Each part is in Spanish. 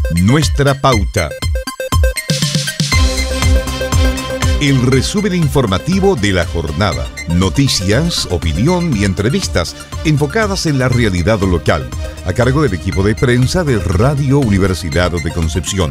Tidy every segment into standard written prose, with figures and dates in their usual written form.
Nuestra pauta. El resumen informativo de la jornada. Noticias, opinión y entrevistas enfocadas en la realidad local, a cargo del equipo de prensa de Radio Universidad de Concepción.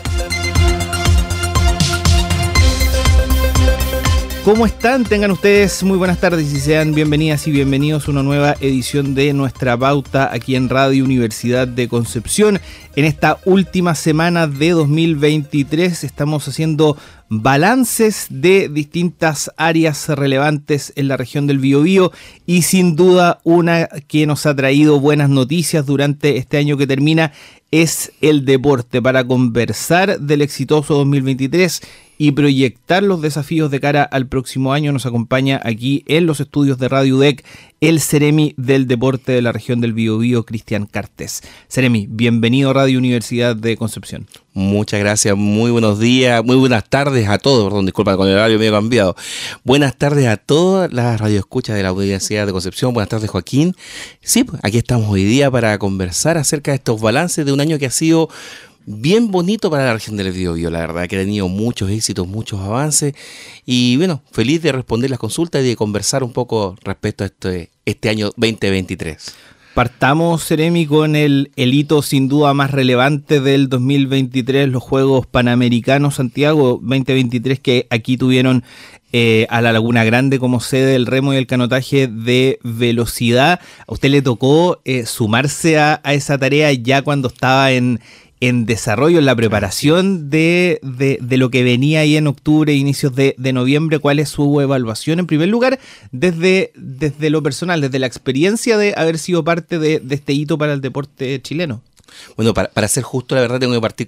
¿Cómo están? Tengan ustedes muy buenas tardes y sean bienvenidas y bienvenidos a una nueva edición de Nuestra Pauta aquí en Radio Universidad de Concepción. En esta última semana de 2023 estamos haciendo balances de distintas áreas relevantes en la región del Biobío y sin duda una que nos ha traído buenas noticias durante este año que termina es el deporte. Para conversar del exitoso 2023 y proyectar los desafíos de cara al próximo año nos acompaña aquí en los estudios de Radio UDEC el Ceremi del Deporte de la región del Biobío, Cristian Cartes. Ceremi, bienvenido a Radio Universidad de Concepción. Muchas gracias, muy buenos días, muy buenas tardes a todos, perdón, disculpa, con el horario medio cambiado. Buenas tardes a todas las radioescuchas de la Universidad de Concepción, buenas tardes Joaquín. Sí, aquí estamos hoy día para conversar acerca de estos balances de un año que ha sido bien bonito para la región del Biobío, la verdad que ha tenido muchos éxitos, muchos avances y bueno, feliz de responder las consultas y de conversar un poco respecto a este año 2023. Partamos, Ceremi, con el hito sin duda más relevante del 2023, los Juegos Panamericanos Santiago 2023, que aquí tuvieron a la Laguna Grande como sede el remo y el canotaje de velocidad. ¿A usted le tocó sumarse a esa tarea ya cuando estaba en desarrollo, en la preparación de lo que venía ahí en octubre, inicios de noviembre? ¿Cuál es su evaluación en primer lugar desde lo personal, desde la experiencia de haber sido parte de este hito para el deporte chileno? Bueno, para ser justo, la verdad tengo que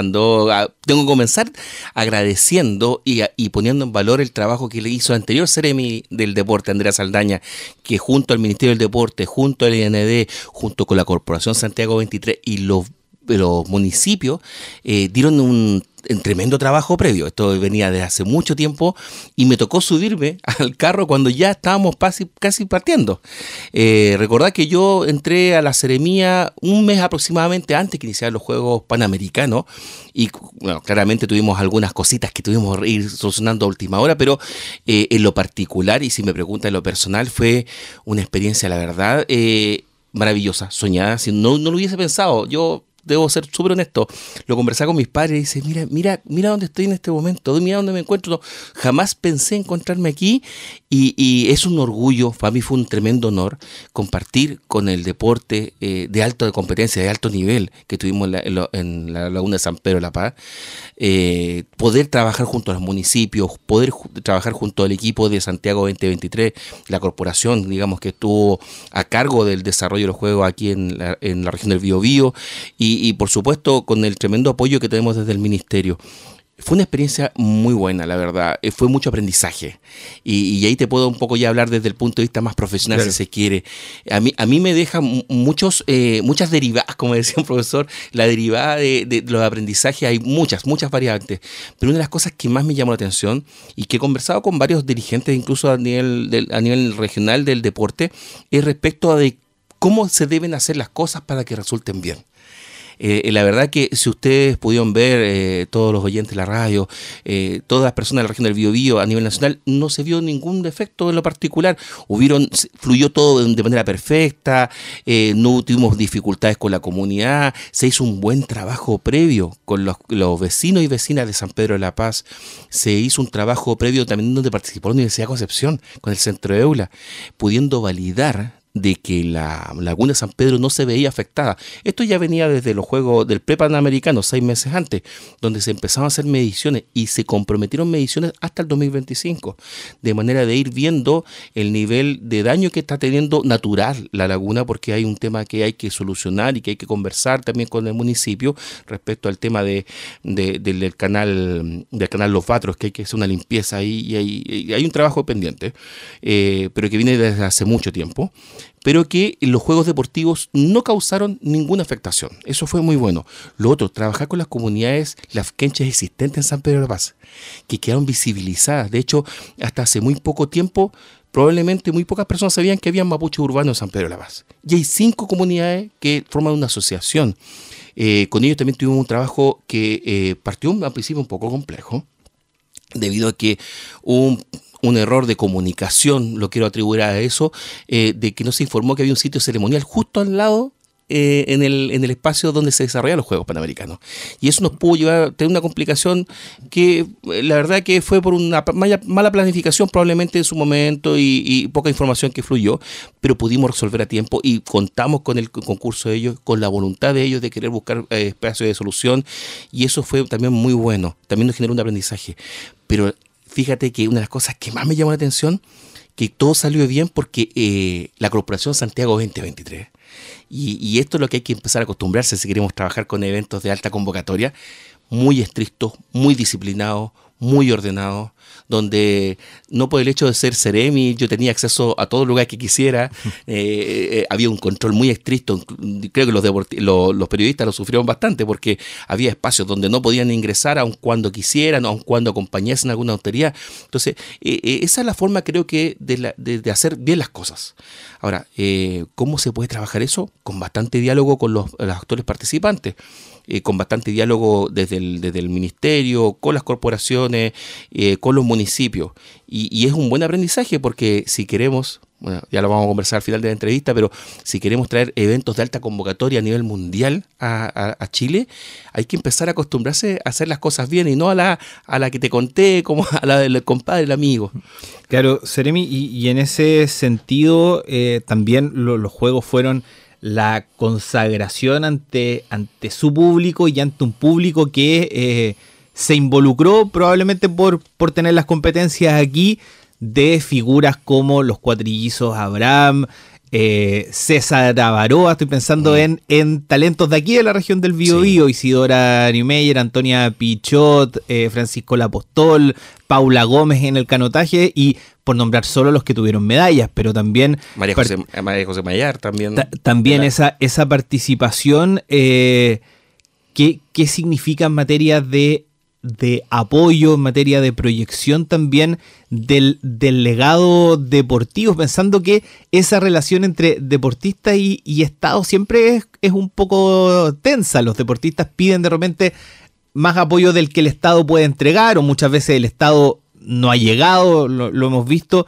comenzar agradeciendo y poniendo en valor el trabajo que le hizo el anterior Ceremi del Deporte, Andrea Saldaña, que junto al Ministerio del Deporte, junto al IND, junto con la Corporación Santiago 23 y los municipios dieron un tremendo trabajo previo. Esto venía de hace mucho tiempo y me tocó subirme al carro cuando ya estábamos casi partiendo. Recordad que yo entré a la Seremía un mes aproximadamente antes que iniciaran los Juegos Panamericanos y bueno, claramente tuvimos algunas cositas que tuvimos que ir solucionando a última hora, pero en lo particular, y si me preguntan en lo personal, fue una experiencia, la verdad, maravillosa, soñada. Si no lo hubiese pensado, yo debo ser súper honesto, lo conversaba con mis padres y dice, mira dónde estoy en este momento, mira dónde me encuentro. Jamás pensé encontrarme aquí y es un orgullo, para mí fue un tremendo honor compartir con el deporte de alta competencia, de alto nivel que tuvimos en la Laguna de San Pedro de la Paz, poder trabajar junto a los municipios, poder trabajar junto al equipo de Santiago 2023, la corporación, digamos, que estuvo a cargo del desarrollo de los juegos aquí en la región del Biobío y por supuesto con el tremendo apoyo que tenemos desde el ministerio. Fue una experiencia muy buena, la verdad. Fue mucho aprendizaje. Y ahí te puedo un poco ya hablar desde el punto de vista más profesional, claro, si se quiere. A mí me deja muchas derivadas, como decía un profesor. La derivada de los aprendizajes, hay muchas variantes. Pero una de las cosas que más me llamó la atención y que he conversado con varios dirigentes, incluso a nivel regional del deporte, es respecto a de cómo se deben hacer las cosas para que resulten bien. La verdad que si ustedes pudieron ver, todos los oyentes de la radio, todas las personas de la región del Biobío a nivel nacional, no se vio ningún defecto en lo particular. Fluyó todo de manera perfecta, no tuvimos dificultades con la comunidad, se hizo un buen trabajo previo con los vecinos y vecinas de San Pedro de la Paz, se hizo un trabajo previo también donde participó la Universidad de Concepción con el Centro EULA, pudiendo validar de que la Laguna de San Pedro no se veía afectada. Esto ya venía desde los Juegos del Pre-Panamericano, 6 meses antes, donde se empezaron a hacer mediciones y se comprometieron mediciones hasta el 2025, de manera de ir viendo el nivel de daño que está teniendo natural la laguna, porque hay un tema que hay que solucionar y que hay que conversar también con el municipio respecto al tema del canal Los Batros, que hay que hacer una limpieza ahí y hay un trabajo pendiente, pero que viene desde hace mucho tiempo, pero que los juegos deportivos no causaron ninguna afectación. Eso fue muy bueno. Lo otro, trabajar con las comunidades lafkenches existentes en San Pedro de la Paz, que quedaron visibilizadas. De hecho, hasta hace muy poco tiempo probablemente muy pocas personas sabían que había mapuches urbanos en San Pedro de la Paz. Y hay 5 comunidades que forman una asociación. Con ellos también tuvimos un trabajo que partió al principio un poco complejo, debido a que hubo un error de comunicación, lo quiero atribuir a eso, de que no se informó que había un sitio ceremonial justo al lado en el espacio donde se desarrollan los Juegos Panamericanos. Y eso nos pudo llevar a tener una complicación que la verdad que fue por una mala planificación probablemente en su momento y poca información que fluyó, pero pudimos resolver a tiempo y contamos con el concurso de ellos, con la voluntad de ellos de querer buscar espacios de solución, y eso fue también muy bueno, también nos generó un aprendizaje. Pero fíjate que una de las cosas que más me llamó la atención, que todo salió bien porque la Corporación Santiago 2023, y esto es lo que hay que empezar a acostumbrarse si queremos trabajar con eventos de alta convocatoria, muy estrictos, muy disciplinados, muy ordenados, donde no por el hecho de ser Ceremi yo tenía acceso a todo lugar que quisiera, había un control muy estricto. Creo que los periodistas lo sufrieron bastante porque había espacios donde no podían ingresar aun cuando quisieran, aun cuando acompañasen a alguna autoridad. Entonces, esa es la forma, creo que, de hacer bien las cosas. Ahora, ¿cómo se puede trabajar eso? Con bastante diálogo con los actores participantes. Con bastante diálogo desde el ministerio, con las corporaciones, con los municipios. Y es un buen aprendizaje porque si queremos, bueno, ya lo vamos a conversar al final de la entrevista, pero si queremos traer eventos de alta convocatoria a nivel mundial a Chile, hay que empezar a acostumbrarse a hacer las cosas bien y no a la que te conté, como a la del compadre, el amigo. Claro, Ceremi, y en ese sentido también los juegos fueron la consagración ante su público y ante un público que se involucró probablemente por tener las competencias aquí de figuras como los cuatrillizos Abraham, César Avaroa, estoy pensando en talentos de aquí de la región del Biobío, sí. Isidora Niemeyer, Antonia Pichot, Francisco Lapostol, Paula Gómez en el canotaje, y por nombrar solo los que tuvieron medallas, pero también María José Mayar también. También esa participación, ¿qué significa en materia de apoyo, en materia de proyección también del legado deportivo, pensando que esa relación entre deportista y Estado siempre es un poco tensa? Los deportistas piden de repente más apoyo del que el Estado puede entregar, o muchas veces el Estado no ha llegado, lo hemos visto.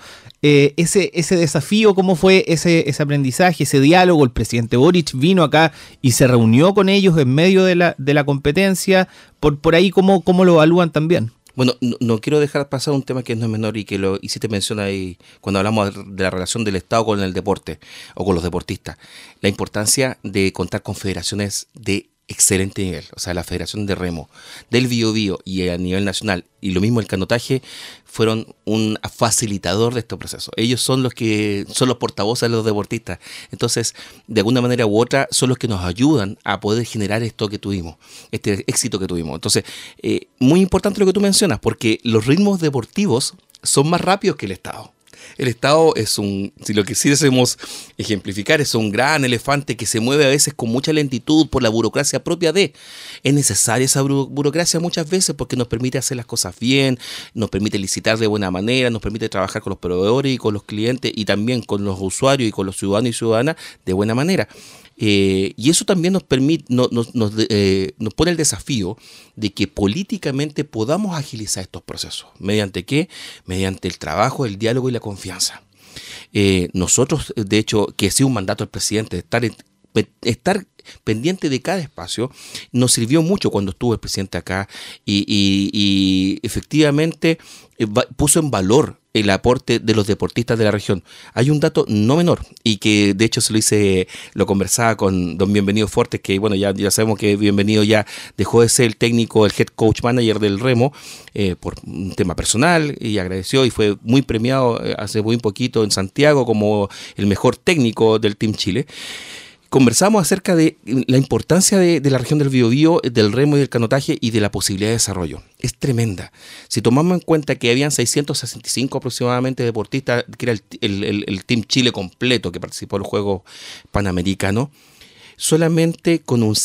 Ese desafío, ¿cómo fue ese aprendizaje, ese diálogo? El presidente Boric vino acá y se reunió con ellos en medio de la competencia. Por ahí, ¿cómo lo evalúan también? Bueno, no quiero dejar pasar un tema que no es menor y que lo hiciste mención ahí cuando hablamos de la relación del Estado con el deporte o con los deportistas. La importancia de contar con federaciones de excelente nivel, o sea, la Federación de Remo del Biobío y a nivel nacional, y lo mismo el canotaje, fueron un facilitador de este proceso. Ellos son los portavoces de los deportistas. Entonces, de alguna manera u otra, son los que nos ayudan a poder generar esto que tuvimos, este éxito que tuvimos. Entonces, muy importante lo que tú mencionas, porque los ritmos deportivos son más rápidos que el Estado. El Estado si lo quisiésemos ejemplificar, es un gran elefante que se mueve a veces con mucha lentitud por la burocracia propia de. Es necesaria esa burocracia muchas veces porque nos permite hacer las cosas bien, nos permite licitar de buena manera, nos permite trabajar con los proveedores y con los clientes y también con los usuarios y con los ciudadanos y ciudadanas de buena manera. Y eso también nos permite, nos pone el desafío de que políticamente podamos agilizar estos procesos. ¿Mediante qué? Mediante el trabajo, el diálogo y la confianza. Nosotros, de hecho, que ha sido un mandato del presidente, estar pendiente de cada espacio, nos sirvió mucho cuando estuvo el presidente acá y efectivamente puso en valor el aporte de los deportistas de la región. Hay un dato no menor y que de hecho lo conversaba con don Bienvenido Fortes, que bueno, ya sabemos que Bienvenido ya dejó de ser el técnico, el head coach manager del Remo por un tema personal, y agradeció y fue muy premiado hace muy poquito en Santiago como el mejor técnico del Team Chile. Conversamos acerca de la importancia de la región del Biobío, del remo y del canotaje y de la posibilidad de desarrollo. Es tremenda. Si tomamos en cuenta que habían 665 aproximadamente deportistas, que era el Team Chile completo que participó en los Juegos Panamericanos, solamente con un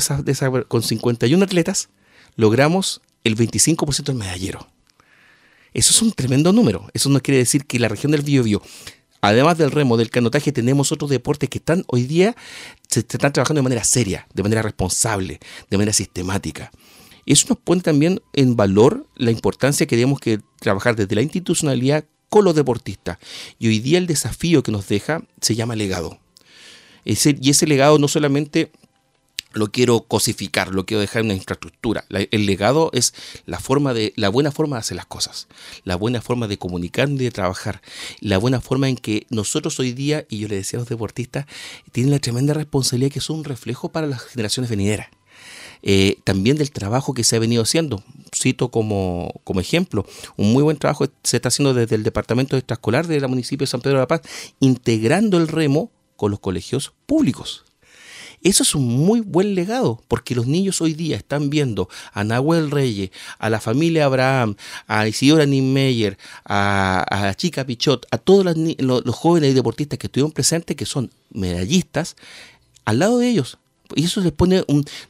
5% con 51 atletas, logramos el 25% del medallero. Eso es un tremendo número. Eso no quiere decir que la región del Biobío, además del remo, del canotaje, tenemos otros deportes que están hoy día, se están trabajando de manera seria, de manera responsable, de manera sistemática. Eso nos pone también en valor la importancia que tenemos que trabajar desde la institucionalidad con los deportistas. Y hoy día el desafío que nos deja se llama legado. Y ese legado no solamente lo quiero cosificar, lo quiero dejar en una infraestructura. El legado es la buena forma de hacer las cosas, la buena forma de comunicar y de trabajar, la buena forma en que nosotros hoy día, y yo le decía a los deportistas, tienen la tremenda responsabilidad que es un reflejo para las generaciones venideras. También del trabajo que se ha venido haciendo. Cito como ejemplo, un muy buen trabajo se está haciendo desde el departamento extraescolar del municipio de San Pedro de la Paz, integrando el remo con los colegios públicos. Eso es un muy buen legado, porque los niños hoy día están viendo a Nahuel Reyes, a la familia Abraham, a Isidora Niemeyer, a Chica Pichot, a todos los jóvenes deportistas que estuvieron presentes, que son medallistas, al lado de ellos. Y eso nos pone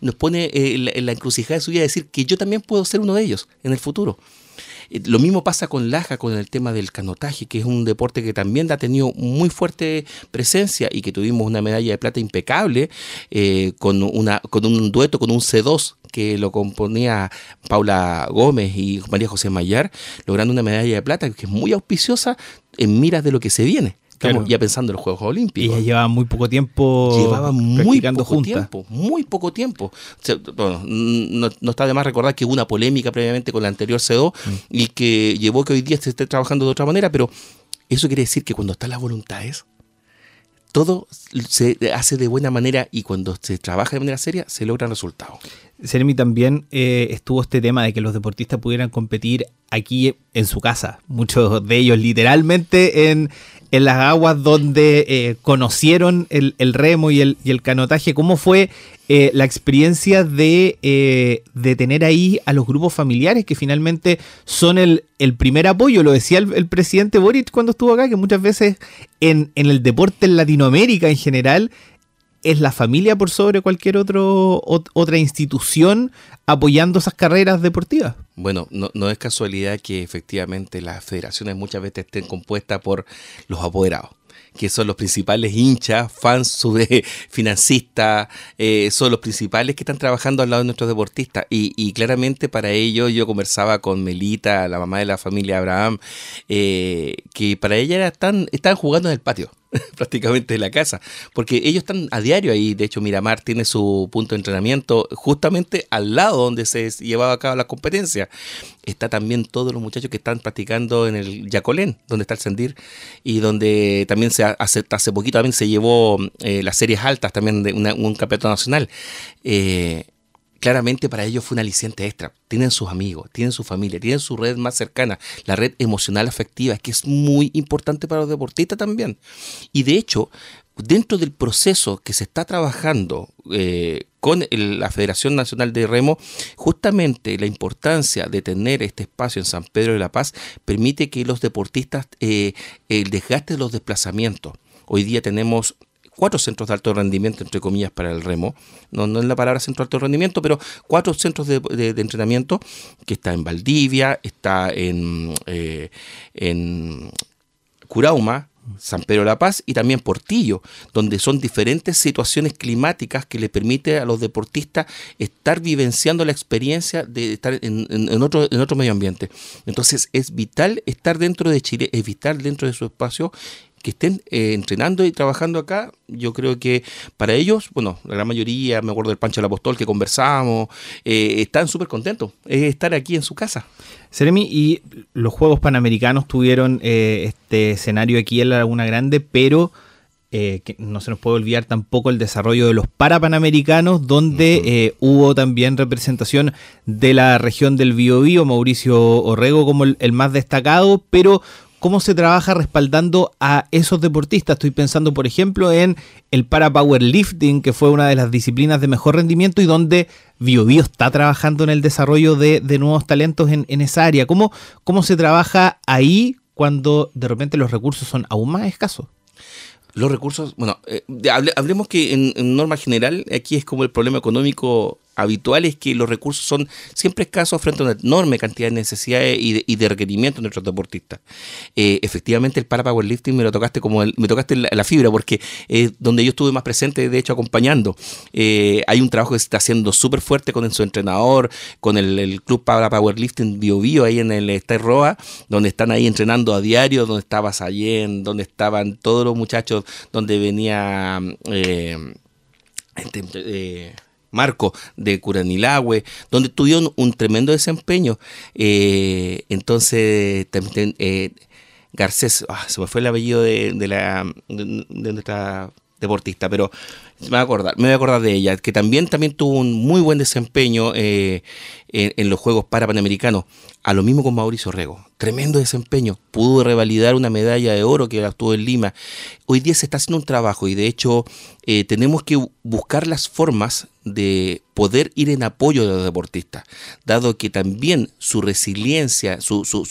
en la encrucijada de su vida, decir que yo también puedo ser uno de ellos en el futuro. Lo mismo pasa con Laja, con el tema del canotaje, que es un deporte que también ha tenido muy fuerte presencia y que tuvimos una medalla de plata impecable con un dueto, con un C2 que lo componía Paula Gómez y María José Mayar, logrando una medalla de plata que es muy auspiciosa en miras de lo que se viene. Estamos ya pensando en los Juegos Olímpicos. Ella llevaba muy poco tiempo practicando juntas. Muy poco tiempo. O sea, bueno, no está de más recordar que hubo una polémica previamente con la anterior C2 y que llevó que hoy día se esté trabajando de otra manera, pero eso quiere decir que cuando están las voluntades, todo se hace de buena manera y cuando se trabaja de manera seria, se logran resultados. Seremi, también estuvo este tema de que los deportistas pudieran competir aquí en su casa. Muchos de ellos literalmente en las aguas donde conocieron el remo y el canotaje. ¿Cómo fue la experiencia de tener ahí a los grupos familiares que finalmente son el primer apoyo? Lo decía el presidente Boric cuando estuvo acá, que muchas veces en el deporte en Latinoamérica en general es la familia por sobre cualquier otra institución apoyando esas carreras deportivas. Bueno, no es casualidad que efectivamente las federaciones muchas veces estén compuestas por los apoderados, que son los principales hinchas, fans, financistas, son los principales que están trabajando al lado de nuestros deportistas. Y claramente para ello yo conversaba con Melita, la mamá de la familia Abraham, que para ella estaban jugando en el patio prácticamente de la casa, porque ellos están a diario ahí. De hecho, Miramar tiene su punto de entrenamiento justamente al lado donde se llevaba a cabo la competencia. Está también todos los muchachos que están practicando en el Yacolén, donde está el Sendir, y donde también hace poquito también se llevó las series altas también de un campeonato nacional. Claramente para ellos fue un aliciente extra. Tienen sus amigos, tienen su familia, tienen su red más cercana, la red emocional afectiva, que es muy importante para los deportistas también. Y de hecho, dentro del proceso que se está trabajando con la Federación Nacional de Remo, justamente la importancia de tener este espacio en San Pedro de la Paz permite que los deportistas, el desgaste de los desplazamientos. Hoy día tenemos 4 centros de alto rendimiento, entre comillas, para el remo. No es la palabra centro de alto rendimiento, pero 4 centros de entrenamiento, que está en Valdivia, está en Curauma, San Pedro de la Paz y también Portillo, donde son diferentes situaciones climáticas que le permite a los deportistas estar vivenciando la experiencia de estar en otro medio ambiente. Entonces es vital estar dentro de Chile, es vital dentro de su espacio que estén entrenando y trabajando acá. Yo creo que para ellos, bueno, la gran mayoría, me acuerdo del Pancho del Apostol que conversamos, están súper contentos de estar aquí en su casa. Seremi, y los Juegos Panamericanos tuvieron este escenario aquí en la Laguna Grande, pero que no se nos puede olvidar tampoco el desarrollo de los Parapanamericanos, donde hubo también representación de la región del Biobío, Mauricio Orrego como el más destacado, pero ¿cómo se trabaja respaldando a esos deportistas? Estoy pensando, por ejemplo, en el para-powerlifting, que fue una de las disciplinas de mejor rendimiento y donde Biobío está trabajando en el desarrollo de nuevos talentos en esa área. ¿Cómo se trabaja ahí cuando de repente los recursos son aún más escasos? Los recursos, bueno, hablemos que en norma general aquí es como el problema económico habitual es que los recursos son siempre escasos frente a una enorme cantidad de necesidades y de requerimientos de nuestros deportistas. Efectivamente, el para-powerlifting me tocaste la fibra, porque donde yo estuve más presente, de hecho, acompañando. Hay un trabajo que se está haciendo súper fuerte con su entrenador, con el club para-powerlifting Bio Bio, ahí en el Estadio Roa, donde están ahí entrenando a diario, donde estaba Sayén, donde estaban todos los muchachos, donde venía Marco de Curanilahue, donde tuvieron un tremendo desempeño. Entonces, también Garcés, se me fue el apellido de nuestra deportista, pero me voy a acordar de ella, que también tuvo un muy buen desempeño en los Juegos Panamericanos. A lo mismo con Mauricio Rego, tremendo desempeño, pudo revalidar una medalla de oro que la obtuvo en Lima. Hoy día se está haciendo un trabajo y de hecho tenemos que buscar las formas de poder ir en apoyo de los deportistas, dado que también su resiliencia,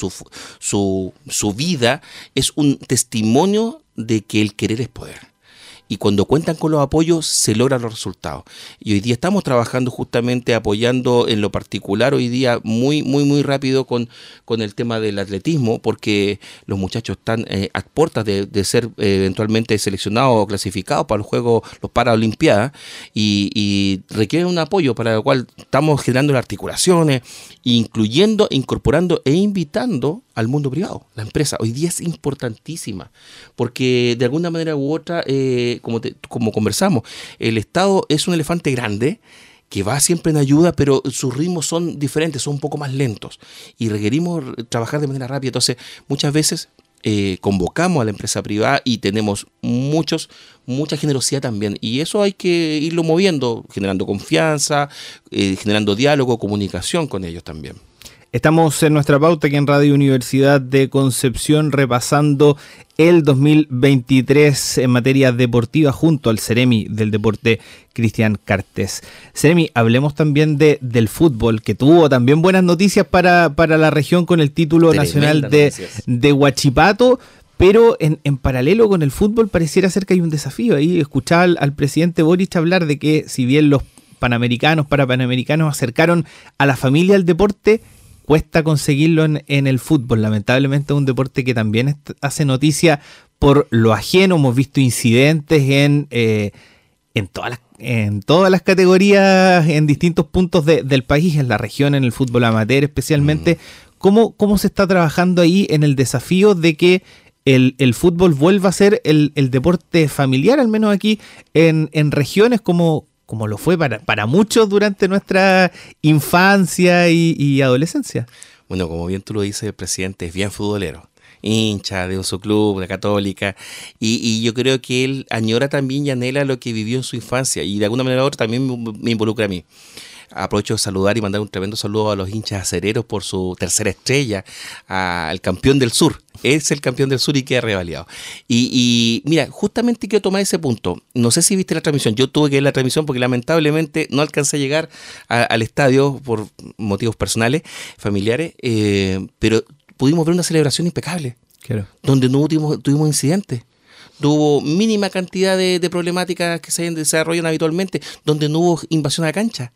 su vida es un testimonio de que el querer es poder. Y cuando cuentan con los apoyos se logran los resultados. Y hoy día estamos trabajando justamente apoyando en lo particular hoy día muy rápido con el tema del atletismo, porque los muchachos están a puertas de ser eventualmente seleccionados o clasificados para los Juegos, los Paralimpiadas, y requieren un apoyo para el cual estamos generando las articulaciones, incluyendo, incorporando e invitando al mundo privado. La empresa hoy día es importantísima, porque de alguna manera u otra, como conversamos, el Estado es un elefante grande que va siempre en ayuda, pero sus ritmos son diferentes, son un poco más lentos y requerimos trabajar de manera rápida. Entonces, muchas veces convocamos a la empresa privada y tenemos mucha generosidad también, y eso hay que irlo moviendo, generando confianza, generando diálogo, comunicación con ellos también. Estamos en nuestra pauta aquí en Radio Universidad de Concepción repasando el 2023 en materia deportiva junto al Ceremi del Deporte, Cristian Cartes. Ceremi, hablemos también del fútbol, que tuvo también buenas noticias para la región con el título nacional de Huachipato, pero en paralelo con el fútbol pareciera ser que hay un desafío. Ahí escuchaba al presidente Boric hablar de que si bien los parapanamericanos acercaron a la familia al deporte, cuesta conseguirlo en el fútbol. Lamentablemente es un deporte que también hace noticia por lo ajeno. Hemos visto incidentes en todas las categorías, en distintos puntos del país, en la región, en el fútbol amateur especialmente. ¿Cómo se está trabajando ahí en el desafío de que el fútbol vuelva a ser el deporte familiar, al menos aquí en regiones como lo fue para muchos durante nuestra infancia y adolescencia? Bueno, como bien tú lo dices, el presidente es bien futbolero, hincha de su club, de Católica, y yo creo que él añora también y anhela lo que vivió en su infancia, y de alguna manera u otra también me involucra a mí. Aprovecho de saludar y mandar un tremendo saludo a los hinchas acereros por su tercera estrella, al campeón del sur. Es el campeón del sur y queda revalidado. Y mira, justamente quiero tomar ese punto. No sé si viste la transmisión. Yo tuve que ver la transmisión porque lamentablemente no alcancé a llegar al estadio por motivos personales, familiares, pero pudimos ver una celebración impecable, claro, donde no tuvimos incidentes. Hubo mínima cantidad de problemáticas que se desarrollan habitualmente, donde no hubo invasión a la cancha.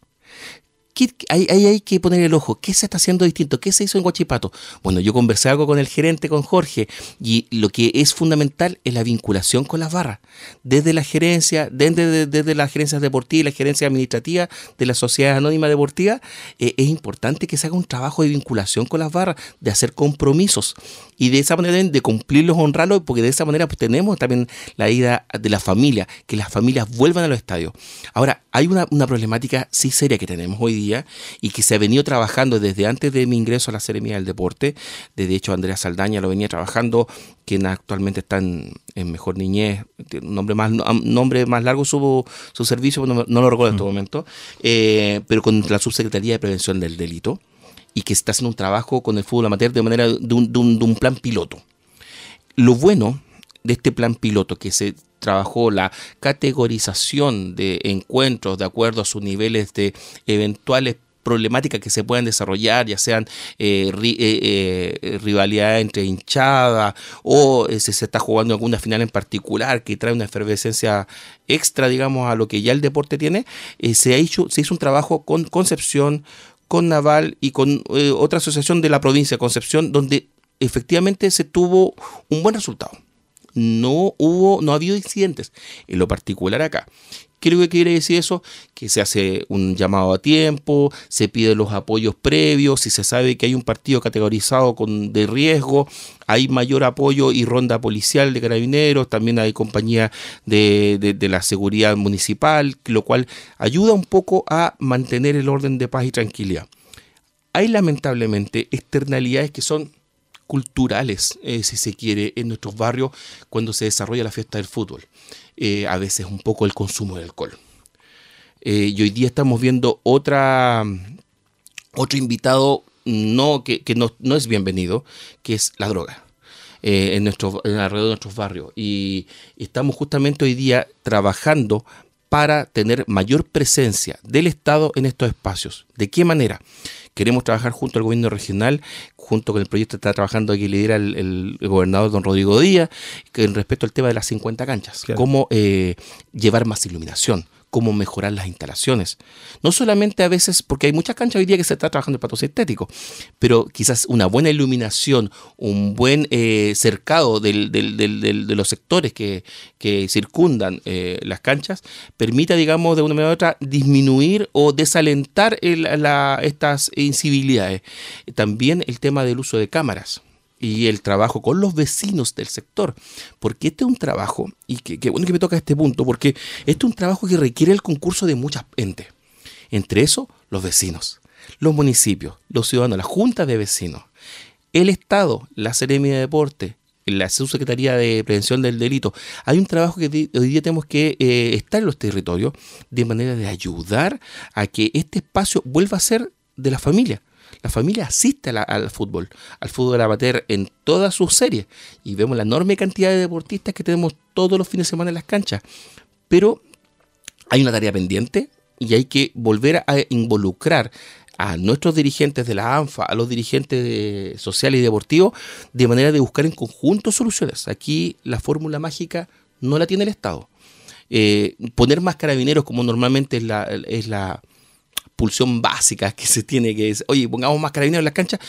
Ahí hay que poner el ojo. ¿Qué se está haciendo distinto? ¿Qué se hizo en Huachipato? Bueno, yo conversé algo con el gerente, con Jorge, y lo que es fundamental es la vinculación con las barras. Desde la gerencia, desde las gerencias deportivas y la gerencia administrativa de la Sociedad Anónima Deportiva, es importante que se haga un trabajo de vinculación con las barras, de hacer compromisos y de esa manera de cumplirlos, honrarlos, porque de esa manera pues, tenemos también la ida de la familia, que las familias vuelvan a los estadios. Ahora, hay una problemática sí seria que tenemos hoy día y que se ha venido trabajando desde antes de mi ingreso a la Seremía del Deporte. De hecho, Andrea Saldaña lo venía trabajando, quien actualmente está en Mejor Niñez, tiene un nombre más largo su servicio, no lo recuerdo en este momento, pero con la Subsecretaría de Prevención del Delito, y que está haciendo un trabajo con el fútbol amateur de manera de un plan piloto. Lo bueno de este plan piloto, que se trabajó la categorización de encuentros de acuerdo a sus niveles de eventuales problemáticas que se puedan desarrollar, ya sean rivalidades entre hinchadas o si se está jugando alguna final en particular que trae una efervescencia extra, digamos, a lo que ya el deporte tiene, se hizo un trabajo con Concepción, con Naval y con otra asociación de la provincia de Concepción, donde efectivamente se tuvo un buen resultado. No ha habido incidentes en lo particular acá. ¿Qué es lo que quiere decir eso? Que se hace un llamado a tiempo, se piden los apoyos previos, si se sabe que hay un partido categorizado de riesgo, hay mayor apoyo y ronda policial de carabineros, también hay compañía de la seguridad municipal, lo cual ayuda un poco a mantener el orden de paz y tranquilidad. Hay lamentablemente externalidades que son culturales, si se quiere, en nuestros barrios cuando se desarrolla la fiesta del fútbol. A veces un poco el consumo de alcohol. Y hoy día estamos viendo otro invitado que no es bienvenido, que es la droga en alrededor de nuestros barrios. Y estamos justamente hoy día trabajando para tener mayor presencia del Estado en estos espacios. ¿De qué manera? Queremos trabajar junto al gobierno regional, junto con el proyecto que está trabajando que lidera el gobernador don Rodrigo Díaz, respecto al tema de las 50 canchas. Claro. Cómo llevar más iluminación, cómo mejorar las instalaciones. No solamente a veces, porque hay muchas canchas hoy día que se está trabajando el pato sintético, pero quizás una buena iluminación, un buen cercado de los sectores que circundan las canchas, permita, digamos, de una manera u otra, disminuir o desalentar estas incivilidades. También el tema del uso de cámaras y el trabajo con los vecinos del sector, porque este es un trabajo, y que bueno que me toca este punto, porque este es un trabajo que requiere el concurso de muchas entes, entre eso los vecinos, los municipios, los ciudadanos, la junta de vecinos, el Estado, la Seremia de Deporte, la Subsecretaría de Prevención del Delito. Hay un trabajo que hoy día tenemos que estar en los territorios de manera de ayudar a que este espacio vuelva a ser de la familia. La familia asiste al fútbol amateur en todas sus series y vemos la enorme cantidad de deportistas que tenemos todos los fines de semana en las canchas. Pero hay una tarea pendiente y hay que volver a involucrar a nuestros dirigentes de la ANFA, a los dirigentes sociales y deportivos, de manera de buscar en conjunto soluciones. Aquí la fórmula mágica no la tiene el Estado. Poner más carabineros, como normalmente es la pulsión básica que se tiene, que es, oye, pongamos más carabineros en las canchas,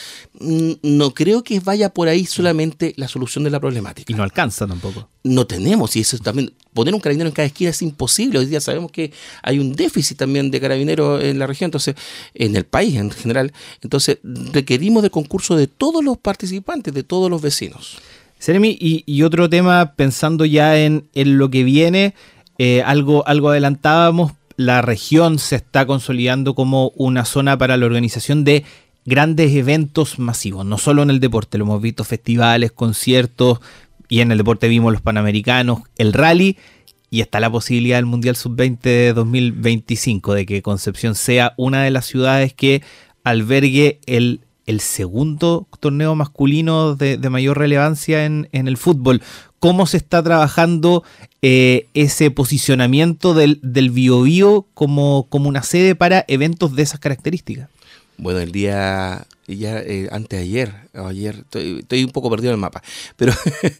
no creo que vaya por ahí solamente la solución de la problemática. Y no alcanza tampoco. No tenemos, y eso también, poner un carabinero en cada esquina es imposible. Hoy día sabemos que hay un déficit también de carabineros en la región, entonces, en el país en general. Entonces, requerimos del concurso de todos los participantes, de todos los vecinos. Seremi, y otro tema, pensando ya en lo que viene, algo adelantábamos. La región se está consolidando como una zona para la organización de grandes eventos masivos, no solo en el deporte, lo hemos visto, festivales, conciertos, y en el deporte vimos los Panamericanos, el rally, y está la posibilidad del Mundial Sub-20 de 2025, de que Concepción sea una de las ciudades que albergue el segundo torneo masculino de mayor relevancia en el fútbol. ¿Cómo se está trabajando ese posicionamiento del Biobío como una sede para eventos de esas características? Bueno, el día antes de ayer, estoy un poco perdido en el mapa, pero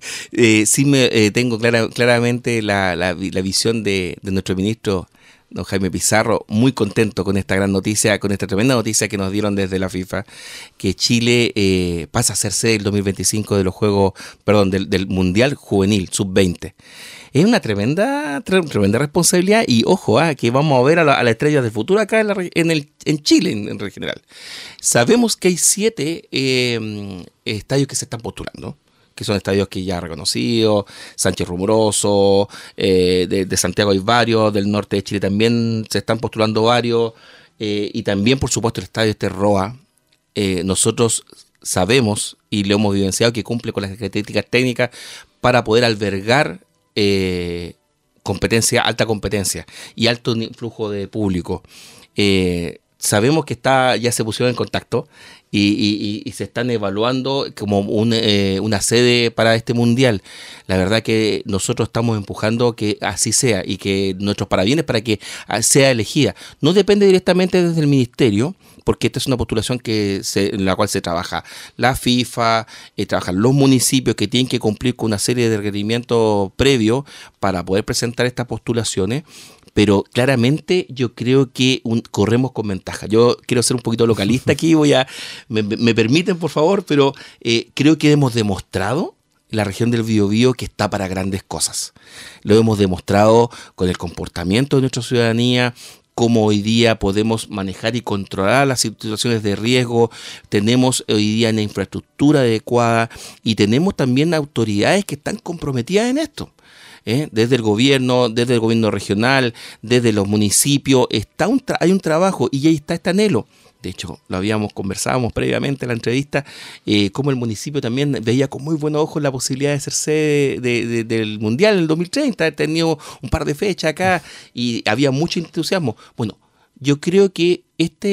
sí tengo claramente la visión de nuestro ministro, don Jaime Pizarro, muy contento con esta gran noticia, con esta tremenda noticia que nos dieron desde la FIFA, que Chile pasa a ser sede el 2025 de los Juegos, del Mundial Juvenil Sub-20. Es una tremenda responsabilidad y ojo, que vamos a ver a la estrella del futuro acá en Chile en general. Sabemos que hay 7 estadios que se están postulando, que son estadios que ya reconocidos, Sánchez Rumoroso, de Santiago hay varios, del norte de Chile también se están postulando varios, y también por supuesto el estadio Roa. Nosotros sabemos y lo hemos vivenciado que cumple con las características técnicas para poder albergar alta competencia y alto flujo de público. sabemos que ya se pusieron en contacto y se están evaluando como una sede para este mundial. La verdad que nosotros estamos empujando que así sea y que nuestros parabienes para que sea elegida. No depende directamente desde el ministerio, porque esta es una postulación en la cual se trabaja la FIFA, trabajan los municipios que tienen que cumplir con una serie de requerimientos previos para poder presentar estas postulaciones. Pero claramente yo creo que corremos con ventaja. Yo quiero ser un poquito localista aquí, me permiten por favor, pero creo que hemos demostrado la región del Biobío que está para grandes cosas. Lo hemos demostrado con el comportamiento de nuestra ciudadanía, cómo hoy día podemos manejar y controlar las situaciones de riesgo, tenemos hoy día una infraestructura adecuada y tenemos también autoridades que están comprometidas en esto. Desde el gobierno regional, desde los municipios, hay un trabajo y ahí está este anhelo. De hecho, conversábamos previamente en la entrevista, cómo el municipio también veía con muy buenos ojos la posibilidad de ser sede del Mundial en el 2030, haber tenido un par de fechas acá y había mucho entusiasmo. Bueno, yo creo que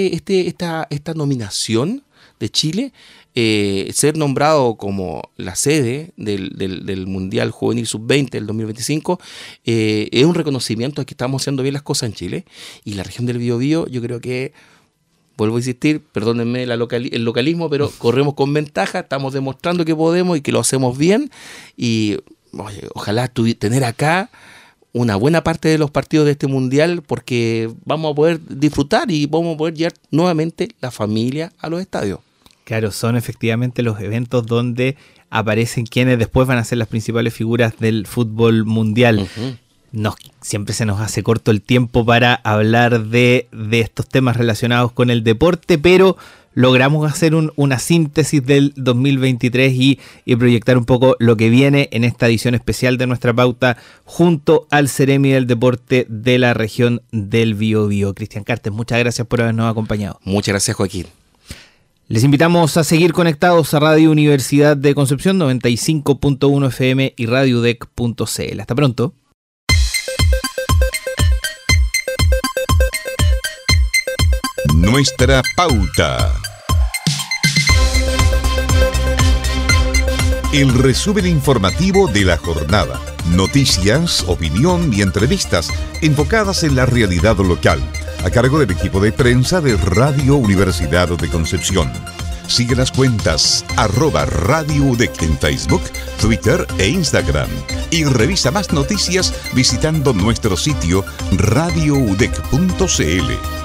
esta nominación de Chile, ser nombrado como la sede del Mundial Juvenil Sub-20 del 2025, es un reconocimiento de que estamos haciendo bien las cosas en Chile. Y la región del Biobío, yo creo que, vuelvo a insistir, perdónenme el localismo, pero corremos con ventaja, estamos demostrando que podemos y que lo hacemos bien. Y ojalá tener acá una buena parte de los partidos de este mundial, porque vamos a poder disfrutar y vamos a poder llevar nuevamente la familia a los estadios. Claro, son efectivamente los eventos donde aparecen quienes después van a ser las principales figuras del fútbol mundial. Uh-huh. Siempre se nos hace corto el tiempo para hablar de estos temas relacionados con el deporte, pero logramos hacer una síntesis del 2023 y proyectar un poco lo que viene en esta edición especial de Nuestra Pauta junto al Ceremi del Deporte de la región del Biobío. Cristian Cartes, muchas gracias por habernos acompañado. Muchas gracias, Joaquín. Les invitamos a seguir conectados a Radio Universidad de Concepción 95.1 FM y radiodec.cl. Hasta pronto. Nuestra Pauta. El resumen informativo de la jornada. Noticias, opinión y entrevistas enfocadas en la realidad local, a cargo del equipo de prensa de Radio Universidad de Concepción. Sigue las cuentas @Radio UDEC en Facebook, Twitter e Instagram. Y revisa más noticias visitando nuestro sitio radioudec.cl.